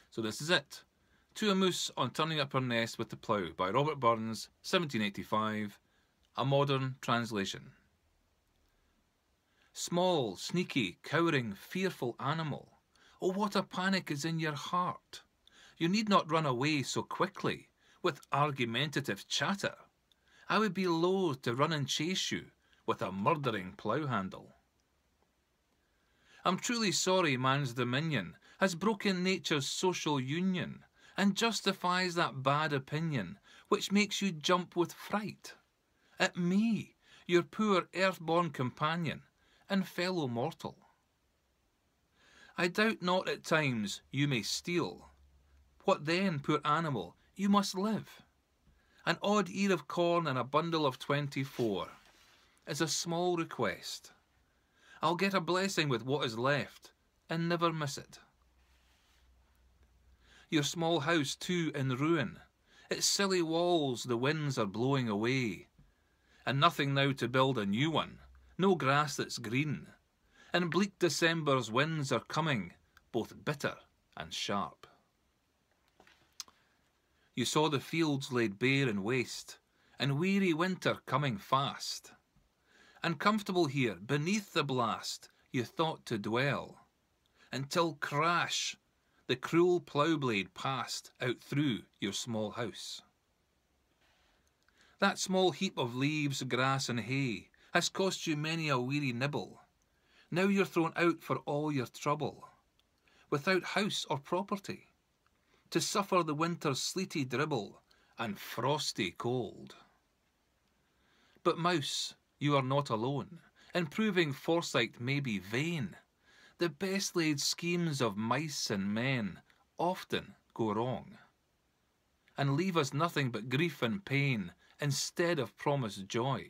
So this is it. To a Moose on Turning Up Her Nest with the Plough by Robert Burns, 1785, a modern translation. Small, sneaky, cowering, fearful animal, oh what a panic is in your heart. You need not run away so quickly, with argumentative chatter. I would be loath to run and chase you with a murdering plough handle. I'm truly sorry man's dominion has broken nature's social union, and justifies that bad opinion which makes you jump with fright at me, your poor earth-born companion and fellow mortal. I doubt not at times you may steal. What then, poor animal, you must live. An odd ear of corn and a bundle of 24 is a small request. I'll get a blessing with what is left and never miss it. Your small house too in ruin, its silly walls the winds are blowing away, and nothing now to build a new one, no grass that's green, and bleak December's winds are coming, both bitter and sharp. You saw the fields laid bare and waste, and weary winter coming fast, and comfortable here beneath the blast you thought to dwell, until crash the cruel plough blade passed out through your small house. That small heap of leaves, grass and hay has cost you many a weary nibble. Now you're thrown out for all your trouble, without house or property, to suffer the winter's sleety dribble and frosty cold. But mouse, you are not alone, and proving foresight may be vain. The best laid schemes of mice and men often go wrong, and leave us nothing but grief and pain instead of promised joy.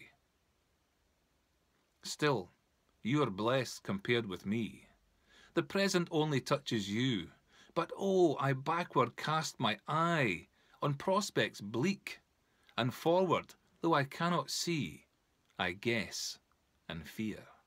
Still, you are blessed compared with me. The present only touches you, but oh, I backward cast my eye on prospects bleak, and forward, though I cannot see, I guess and fear.